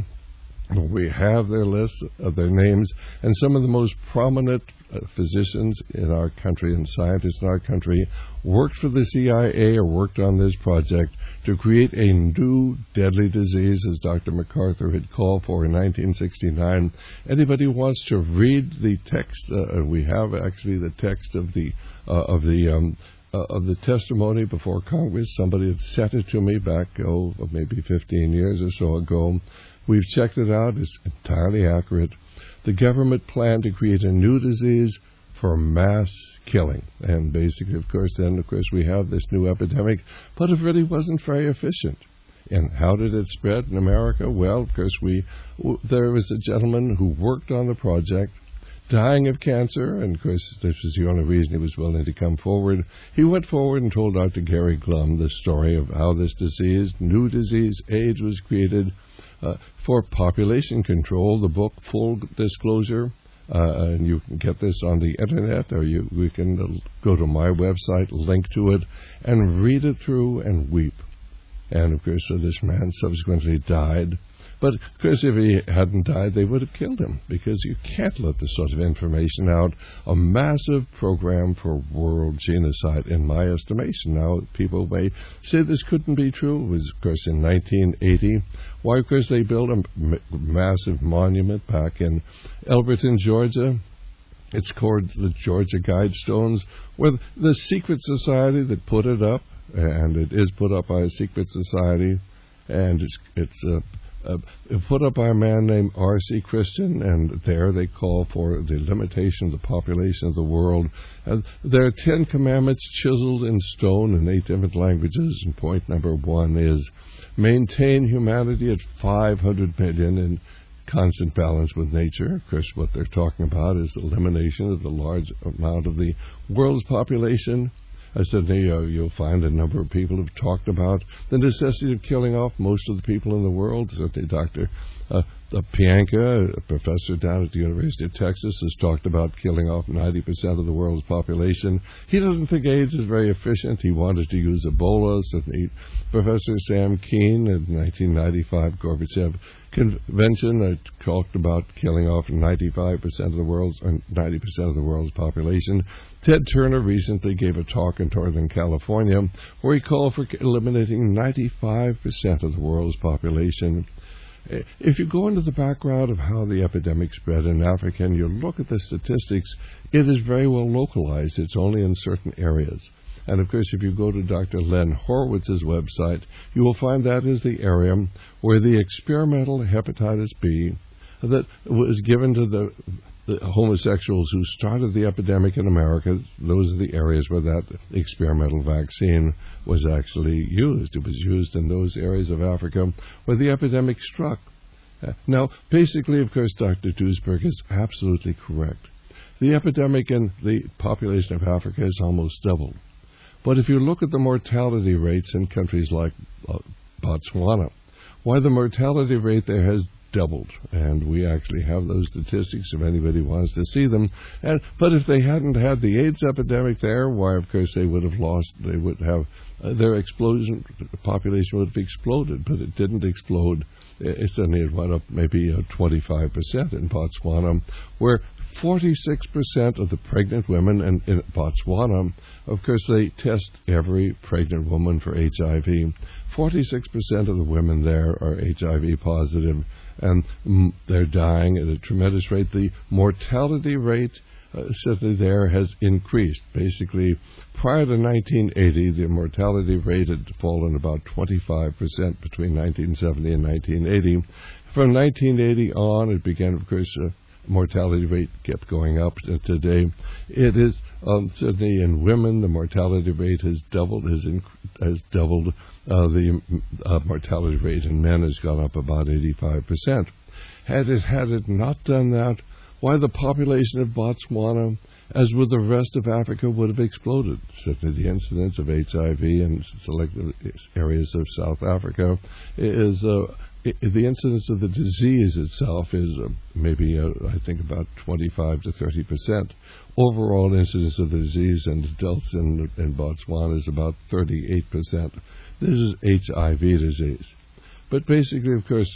We have their lists of their names, and some of the most prominent uh, physicians in our country and scientists in our country worked for the C I A or worked on this project to create a new deadly disease, as Doctor MacArthur had called for in nineteen sixty-nine. Anybody who wants to read the text, uh, we have actually the text of the uh, of the um, uh, of the testimony before Congress. Somebody had sent it to me back, oh, maybe fifteen years or so ago. We've checked it out. It's entirely accurate. The government planned to create a new disease for mass killing. And basically, of course, then, of course, we have this new epidemic, but it really wasn't very efficient. And how did it spread in America? Well, of course, we w- there was a gentleman who worked on the project, dying of cancer, and of course this was the only reason he was willing to come forward. He went forward and told Doctor Gary Glum the story of how this disease, new disease, AIDS, was created uh, for population control. The book, Full Disclosure, uh, and you can get this on the internet, or you we can uh, go to my website, link to it, and read it through and weep. And of course, so this man subsequently died. But, of course, if he hadn't died, they would have killed him, because you can't let this sort of information out. A massive program for world genocide, in my estimation. Now, people may say this couldn't be true. It was, of course, in nineteen eighty. Why? Because they built a m- massive monument back in Elberton, Georgia. It's called the Georgia Guidestones, where the secret society that put it up, and it is put up by a secret society, and it's it's uh, uh, put up by a man named R C Christian, and there they call for the limitation of the population of the world. And there are Ten Commandments chiseled in stone in eight different languages, and point number one is maintain humanity at five hundred million in constant balance with nature. Of course, what they're talking about is the elimination of the large amount of the world's population. I said, uh, you'll find a number of people have talked about the necessity of killing off most of the people in the world. Certainly Doctor Uh, Pianka, a professor down at the University of Texas, has talked about killing off ninety percent of the world's population. He doesn't think AIDS is very efficient. He wanted to use Ebola. Certainly Professor Sam Keane in nineteen ninety-five Gorbachev Convention uh, talked about killing off ninety-five percent of the world's, or ninety percent of the world's population. Ted Turner recently gave a talk in Northern California where he called for eliminating ninety-five percent of the world's population. If you go into the background of how the epidemic spread in Africa and you look at the statistics, it is very well localized. It's only in certain areas. And, of course, if you go to Doctor Len Horowitz's website, you will find that is the area where the experimental hepatitis B that was given to the, the homosexuals who started the epidemic in America, those are the areas where that experimental vaccine was actually used. It was used in those areas of Africa where the epidemic struck. Uh, now, basically, of course, Doctor Duesberg is absolutely correct. The epidemic in the population of Africa has almost doubled. But if you look at the mortality rates in countries like uh, Botswana, why the mortality rate there has doubled, and we actually have those statistics if anybody wants to see them. And but if they hadn't had the AIDS epidemic there, why, of course, they would have lost. They would have uh, their explosion. The population would have exploded, but it didn't explode. It suddenly it went up maybe uh, twenty-five percent in Botswana, where forty-six percent of the pregnant women in, in Botswana, of course, they test every pregnant woman for H I V. forty-six percent of the women there are H I V positive, and mm, they're dying at a tremendous rate. The mortality rate uh, certainly there has increased. Basically, prior to nineteen eighty, the mortality rate had fallen about twenty-five percent between nineteen seventy and nineteen eighty. From nineteen eighty on, it began, of course, uh, mortality rate kept going up. Today, it is um, certainly in women. The mortality rate has doubled. Has inc- has doubled. Uh, the uh, mortality rate in men has gone up about eighty-five percent. Had it had it not done that, why the population of Botswana, as with the rest of Africa, would have exploded. Certainly, the incidence of H I V in selected areas of South Africa is. Uh, The incidence of the disease itself is uh, maybe, uh, I think, about twenty-five to thirty percent. Overall incidence of the disease in adults in, in Botswana is about thirty-eight percent. This is H I V disease. But basically, of course,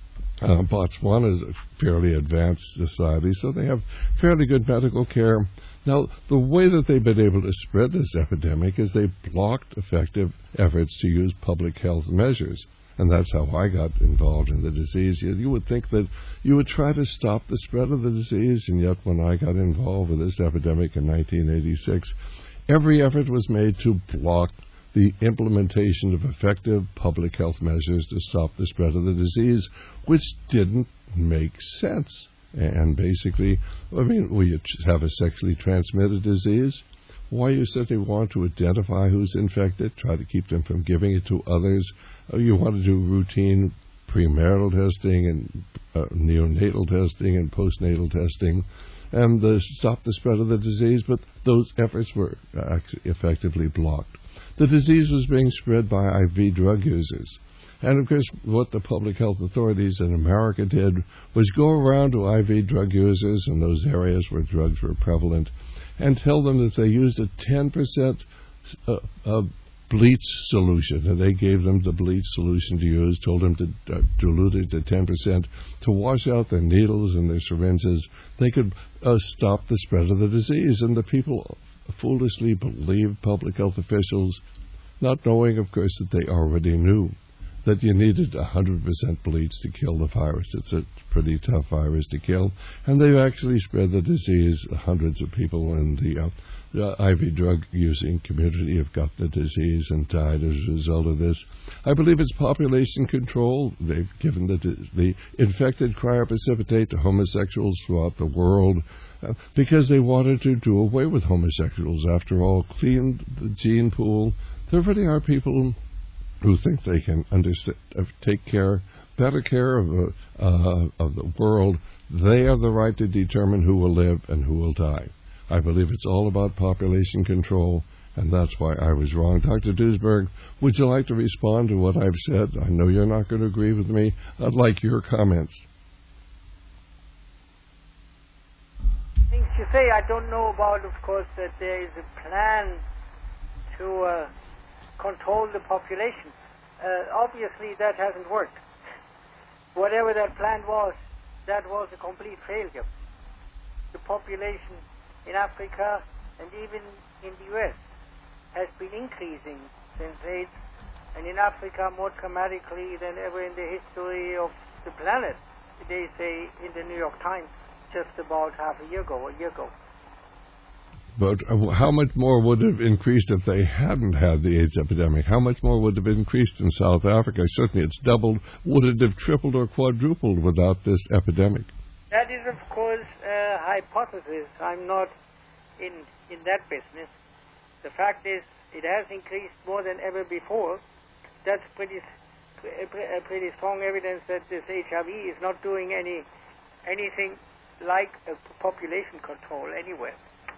uh, Botswana is a fairly advanced society, so they have fairly good medical care. Now, the way that they've been able to spread this epidemic is they blocked effective efforts to use public health measures. And that's how I got involved in the disease. You, you would think that you would try to stop the spread of the disease, and yet when I got involved with this epidemic in nineteen eighty-six, every effort was made to block the implementation of effective public health measures to stop the spread of the disease, which didn't make sense. And basically, I mean, we have a sexually transmitted disease. Why you certainly want to identify who's infected, try to keep them from giving it to others. Uh, you want to do routine premarital testing and uh, neonatal testing and postnatal testing and uh, stop the spread of the disease, but those efforts were actually effectively blocked. The disease was being spread by I V drug users. And, of course, what the public health authorities in America did was go around to I V drug users in those areas where drugs were prevalent and tell them that they used a ten percent uh, uh, bleach solution, and they gave them the bleach solution to use, told them to uh, dilute it to ten percent to wash out their needles and their syringes. They could uh, stop the spread of the disease, and the people foolishly believed public health officials, not knowing, of course, that they already knew that you needed one hundred percent bleach to kill the virus. It's a pretty tough virus to kill. And they've actually spread the disease. Hundreds of people in the, uh, the I V drug-using community have got the disease and died as a result of this. I believe it's population control. They've given the, the infected cryoprecipitate to homosexuals throughout the world uh, because they wanted to do away with homosexuals. After all, clean the gene pool. There really are people who think they can understand, uh, take care, better care of the, uh, of the world. They have the right to determine who will live and who will die. I believe it's all about population control, and that's why I was wrong. Doctor Duesberg, would you like to respond to what I've said? I know you're not going to agree with me. I'd like your comments. Things you say, I don't know about, of course, that there is a plan to uh, control the population. Uh, obviously, that hasn't worked. Whatever that plan was, that was a complete failure. The population in Africa and even in the U S has been increasing since AIDS, and in Africa more dramatically than ever in the history of the planet. They say in the New York Times just about half a year ago, a year ago. But how much more would have increased if they hadn't had the AIDS epidemic? How much more would have increased in South Africa? Certainly it's doubled. Would it have tripled or quadrupled without this epidemic? That is, of course, a hypothesis. I'm not in, in that business. The fact is, it has increased more than ever before. That's pretty a, a pretty strong evidence that this H I V is not doing any anything like a population control anywhere.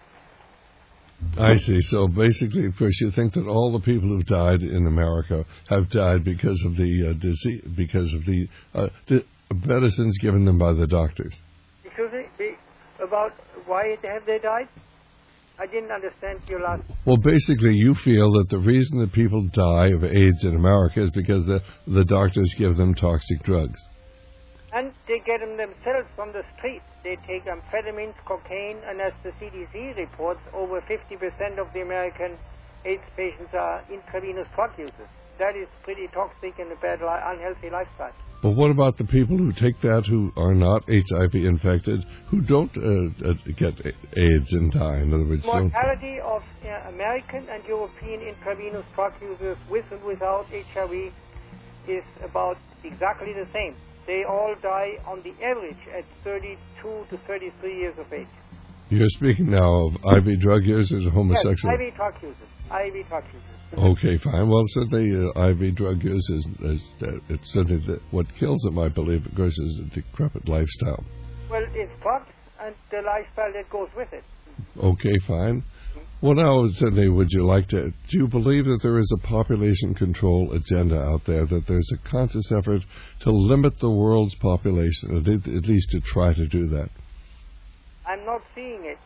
I see. So basically, of course, you think that all the people who've died in America have died because of the uh, disease, because of the uh, di- medicines given them by the doctors. Excuse me, the, about why have they died? I didn't understand your last. Well, basically, you feel that the reason that people die of AIDS in America is because the the doctors give them toxic drugs. And they get them themselves from the street. They take amphetamines, cocaine, and as the C D C reports, over fifty percent of the American AIDS patients are intravenous drug users. That is pretty toxic and a bad, li- unhealthy lifestyle. But what about the people who take that who are not H I V infected, who don't uh, uh, get AIDS and die? In other words, mortality of uh, American and European intravenous drug users with and without H I V is about exactly the same. They all die on the average at thirty-two to thirty-three years of age. You're speaking now of I V drug users or homosexual? Yes, I V drug users. I V drug users. Okay, fine. Well, certainly uh, I V drug use is, is uh, it's certainly the, what kills them, I believe, of course, is a decrepit lifestyle. Well, it's drugs and the lifestyle that goes with it. Okay, fine. Well, now, certainly, would you like to, do you believe that there is a population control agenda out there, that there's a conscious effort to limit the world's population, at at least to try to do that? I'm not seeing it.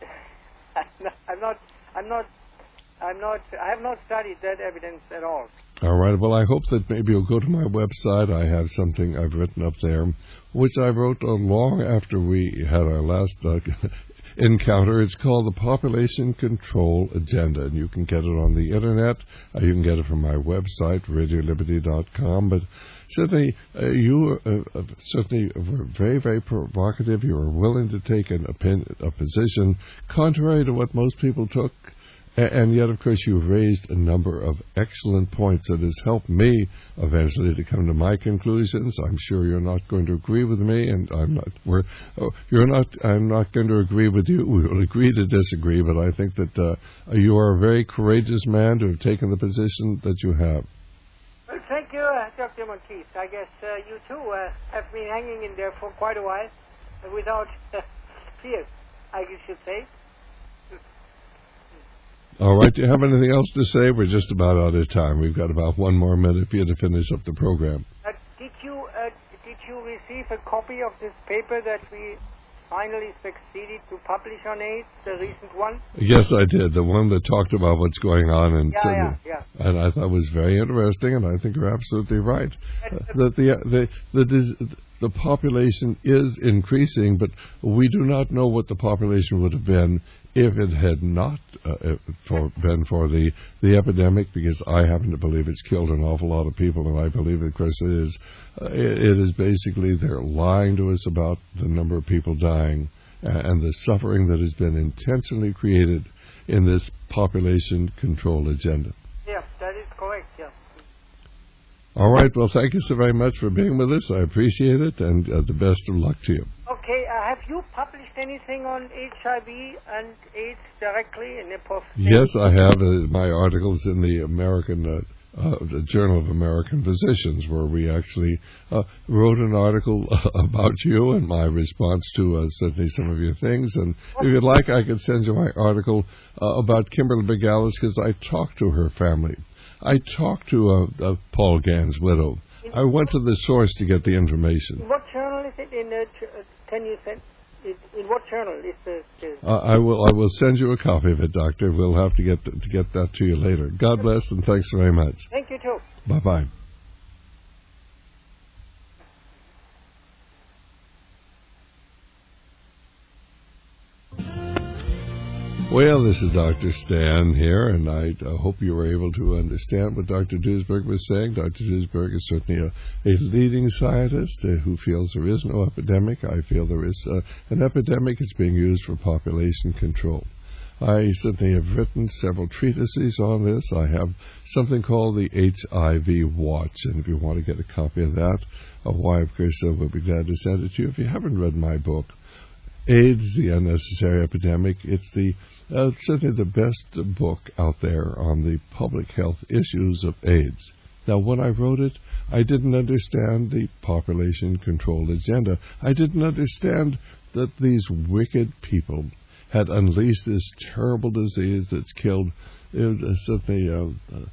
I'm not, I'm not, I'm not, I have not studied that evidence at all. All right. Well, I hope that maybe you'll go to my website. I have something I've written up there, which I wrote uh, long after we had our last uh, encounter. It's called the Population Control Agenda, and you can get it on the Internet. Uh, you can get it from my website, radio liberty dot com. But certainly, uh, you uh, uh, certainly were very, very provocative. You were willing to take an opinion, a position contrary to what most people took. And yet, of course, you've raised a number of excellent points that has helped me eventually to come to my conclusions. I'm sure you're not going to agree with me, and I'm not. We're, oh, you're not. I'm not going to agree with you. We will agree to disagree. But I think that uh, you are a very courageous man to have taken the position that you have. Well, thank you, uh, Doctor Monteith. I guess uh, you too uh, have been hanging in there for quite a while, uh, without uh, fear, I should say. All right. Do you have anything else to say? We're just about out of time. We've got about one more minute for you to finish up the program. Uh, did you uh, did you receive a copy of this paper that we finally succeeded to publish on AIDS, the recent one? Yes, I did. The one that talked about what's going on in yeah, Sydney. Yeah, yeah. And I thought it was very interesting, and I think you're absolutely right. Uh, that the the the, the the population is increasing, but we do not know what the population would have been if it had not uh, for, been for the, the epidemic, because I happen to believe it's killed an awful lot of people, and I believe, of course, it is. Uh, it, it is basically they're lying to us about the number of people dying uh, and the suffering that has been intentionally created in this population control agenda. Yeah, that is correct, yeah. All right, well, thank you so very much for being with us. I appreciate it, and uh, the best of luck to you. Okay, uh, have you published anything on H I V and AIDS directly in the prof- Yes, I have. Uh, my articles in the American, uh, uh, the Journal of American Physicians, where we actually uh, wrote an article uh, about you and my response to uh, certainly some of your things. And if you'd like, I could send you my article uh, about Kimberly McGallis, because I talked to her family. I talked to uh, uh, Paul Gann's widow. I went to the source to get the information. In what journal is it? In uh, ch- uh, can you send? In, in what journal is the? the uh, I will. I will send you a copy of it, Doctor. We'll have to get th- to get that to you later. God bless, and thanks very much. Thank you too. Bye bye. Well, this is Doctor Stan here, and I uh, hope you were able to understand what Doctor Duesberg was saying. Doctor Duesberg is certainly a, a leading scientist uh, who feels there is no epidemic. I feel there is uh, an epidemic. It's being used for population control. I certainly have written several treatises on this. I have something called the H I V Watch, and if you want to get a copy of that, uh, why, of course, uh, we'll be glad to send it to you. If you haven't read my book, AIDS, the Unnecessary Epidemic, it's the uh, certainly the best book out there on the public health issues of AIDS. Now, when I wrote it, I didn't understand the population control agenda. I didn't understand that these wicked people had unleashed this terrible disease that's killed uh, certainly uh, uh,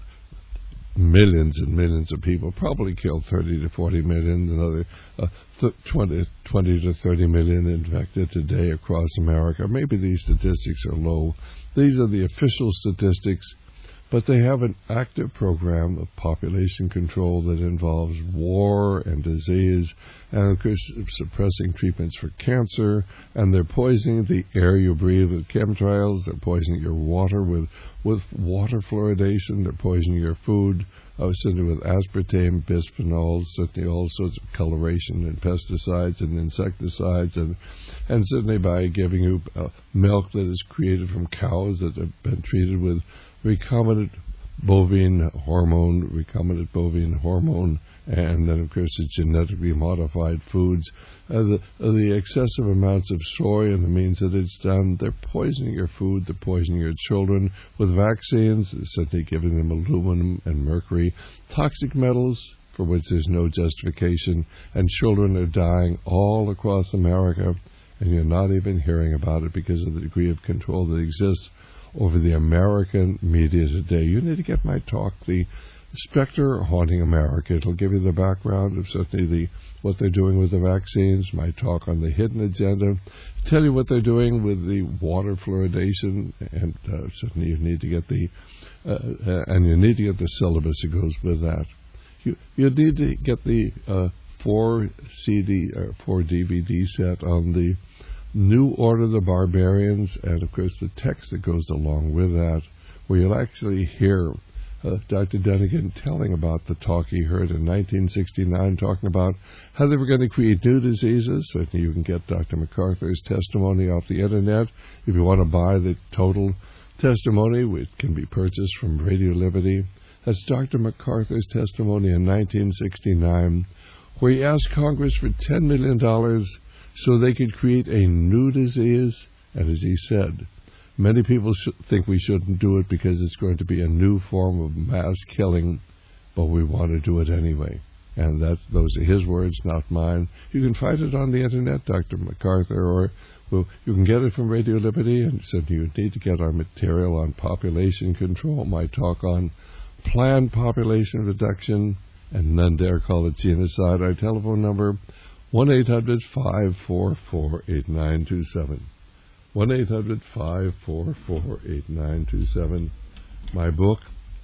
millions and millions of people, probably killed thirty to forty million, another uh, th- twenty, twenty to thirty million infected today across America. Maybe these statistics are low. These are the official statistics, but they have an active program of population control that involves war and disease and, of course, suppressing treatments for cancer, and they're poisoning the air you breathe with chemtrails, they're poisoning your water with, with water fluoridation, they're poisoning your food, uh, certainly with aspartame, bisphenols, certainly all sorts of coloration and pesticides and insecticides, and, and certainly by giving you uh, milk that is created from cows that have been treated with recombinant bovine hormone, recombinant bovine hormone, and then, of course, the genetically modified foods. Uh, the, uh, the excessive amounts of soy and the means that it's done, they're poisoning your food, they're poisoning your children with vaccines, certainly giving them aluminum and mercury, toxic metals for which there's no justification, and children are dying all across America, and you're not even hearing about it because of the degree of control that exists over the American media today. You need to get my talk, The Spectre Haunting America. It'll give you the background of certainly the what they're doing with the vaccines, my talk on the hidden agenda, tell you what they're doing with the water fluoridation, and uh, certainly you need to get the uh, uh, and you need to get the syllabus that goes with that. You you need to get the uh, four C D or four D V D set on the New Order of the Barbarians, and of course the text that goes along with that, where you'll actually hear uh, Doctor Dunnigan telling about the talk he heard in nineteen sixty-nine, talking about how they were going to create new diseases. Certainly you can get Doctor MacArthur's testimony off the internet. If you want to buy the total testimony, it can be purchased from Radio Liberty. That's Doctor MacArthur's testimony in nineteen sixty-nine, where he asked Congress for ten million dollars so they could create a new disease. And as he said, many people sh- think we shouldn't do it because it's going to be a new form of mass killing, but we want to do it anyway. And that's, those are his words, not mine. You can find it on the internet, Doctor MacArthur, or well, you can get it from Radio Liberty, and said you need to get our material on population control, my talk on planned population reduction, and none dare call it genocide. Our telephone number, one eight hundred five four four eight nine two seven. one eight hundred five four four eight nine two seven. My book,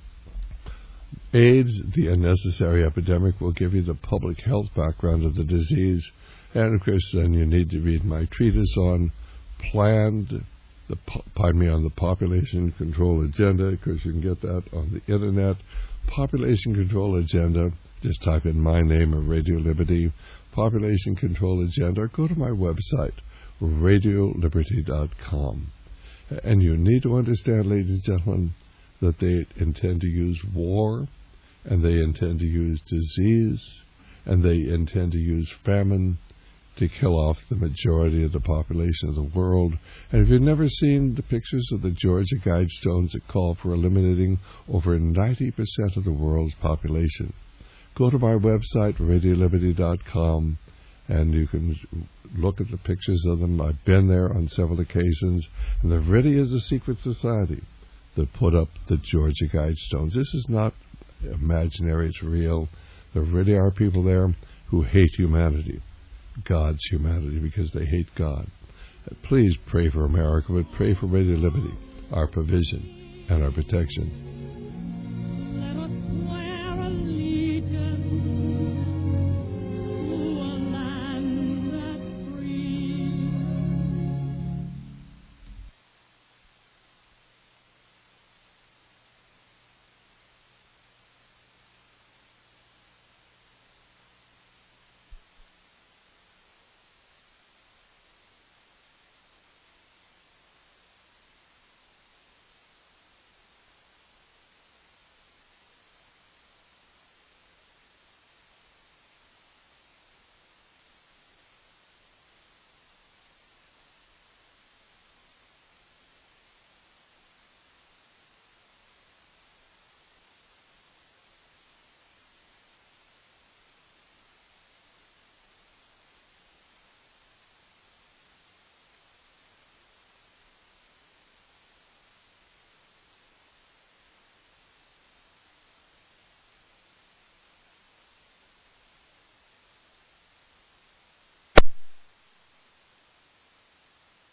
AIDS, the Unnecessary Epidemic, will give you the public health background of the disease. And, of course, then you need to read my treatise on planned, the, pardon me, on the population control agenda. Of course, you can get that on the internet. Population control agenda. Just type in my name or Radio Liberty. Population control agenda. Go to my website, radio liberty dot com. And you need to understand, ladies and gentlemen, that they intend to use war, and they intend to use disease, and they intend to use famine to kill off the majority of the population of the world. And if you've never seen the pictures of the Georgia Guidestones that call for eliminating over ninety percent of the world's population, go to my website, radio liberty dot com, and you can look at the pictures of them. I've been there on several occasions, and there really is a secret society that put up the Georgia Guidestones. This is not imaginary, it's real. There really are people there who hate humanity, God's humanity, because they hate God. Please pray for America, but pray for Radio Liberty, our provision and our protection.